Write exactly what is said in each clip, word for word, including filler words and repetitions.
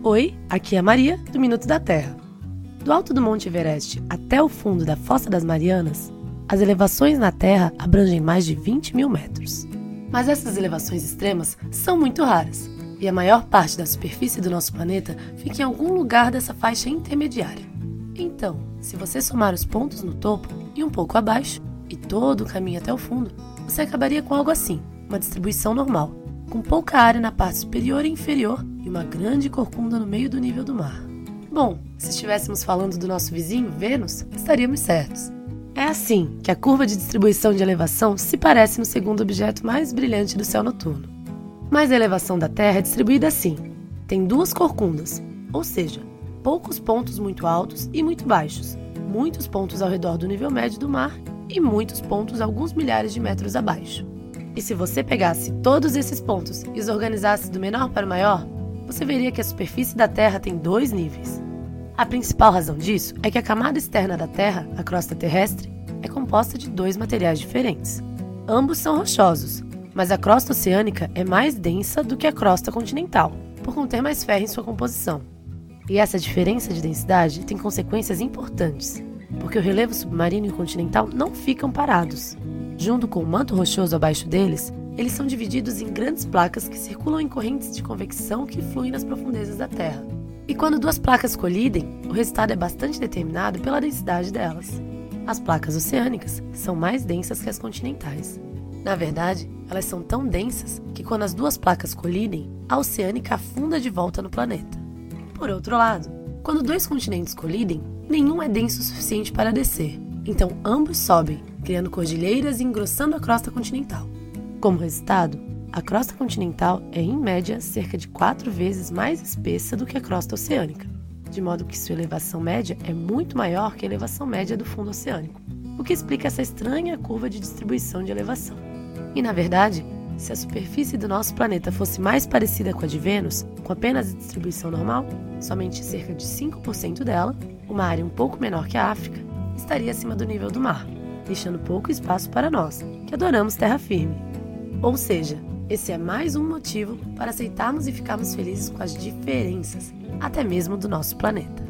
Oi, aqui é a Maria, do Minuto da Terra. Do alto do Monte Everest até o fundo da Fossa das Marianas, as elevações na Terra abrangem mais de vinte mil metros. Mas essas elevações extremas são muito raras, e a maior parte da superfície do nosso planeta fica em algum lugar dessa faixa intermediária. Então, se você somar os pontos no topo e um pouco abaixo, e todo o caminho até o fundo, você acabaria com algo assim, uma distribuição normal, com pouca área na parte superior e inferior e uma grande corcunda no meio do nível do mar. Bom, se estivéssemos falando do nosso vizinho, Vênus, estaríamos certos. É assim que a curva de distribuição de elevação se parece no segundo objeto mais brilhante do céu noturno. Mas a elevação da Terra é distribuída assim. Tem duas corcundas, ou seja, poucos pontos muito altos e muito baixos, muitos pontos ao redor do nível médio do mar e muitos pontos alguns milhares de metros abaixo. E se você pegasse todos esses pontos e os organizasse do menor para o maior, você veria que a superfície da Terra tem dois níveis. A principal razão disso é que a camada externa da Terra, a crosta terrestre, é composta de dois materiais diferentes. Ambos são rochosos, mas a crosta oceânica é mais densa do que a crosta continental, por conter mais ferro em sua composição. E essa diferença de densidade tem consequências importantes, porque o relevo submarino e o continental não ficam parados. Junto com o manto rochoso abaixo deles, eles são divididos em grandes placas que circulam em correntes de convecção que fluem nas profundezas da Terra. E quando duas placas colidem, o resultado é bastante determinado pela densidade delas. As placas oceânicas são mais densas que as continentais. Na verdade, elas são tão densas que quando as duas placas colidem, a oceânica afunda de volta no planeta. Por outro lado, quando dois continentes colidem, nenhum é denso o suficiente para descer, então ambos sobem, criando cordilheiras e engrossando a crosta continental. Como resultado, a crosta continental é, em média, cerca de quatro vezes mais espessa do que a crosta oceânica, de modo que sua elevação média é muito maior que a elevação média do fundo oceânico, o que explica essa estranha curva de distribuição de elevação. E, na verdade, se a superfície do nosso planeta fosse mais parecida com a de Vênus, com apenas a distribuição normal, somente cerca de cinco por cento dela, uma área um pouco menor que a África, estaria acima do nível do mar, deixando pouco espaço para nós, que adoramos terra firme. Ou seja, esse é mais um motivo para aceitarmos e ficarmos felizes com as diferenças, até mesmo do nosso planeta.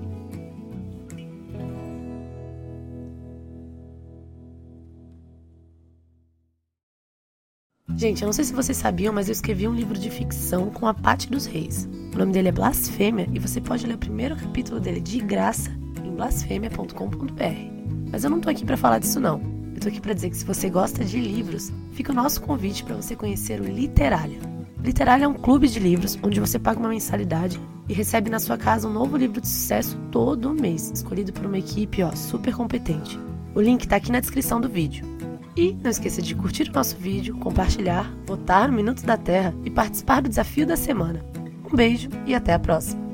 Gente, eu não sei se vocês sabiam, mas eu escrevi um livro de ficção com a Paty dos Reis. O nome dele é Blasfêmia e você pode ler o primeiro capítulo dele de graça em blasfêmia ponto com ponto b r. Mas eu não tô aqui para falar disso não. Eu tô aqui para dizer que se você gosta de livros, fica o nosso convite para você conhecer o Literália. Literália é um clube de livros onde você paga uma mensalidade e recebe na sua casa um novo livro de sucesso todo mês, escolhido por uma equipe ó, super competente. O link tá aqui na descrição do vídeo. E não esqueça de curtir o nosso vídeo, compartilhar, votar no Minuto da Terra e participar do desafio da semana. Um beijo e até a próxima!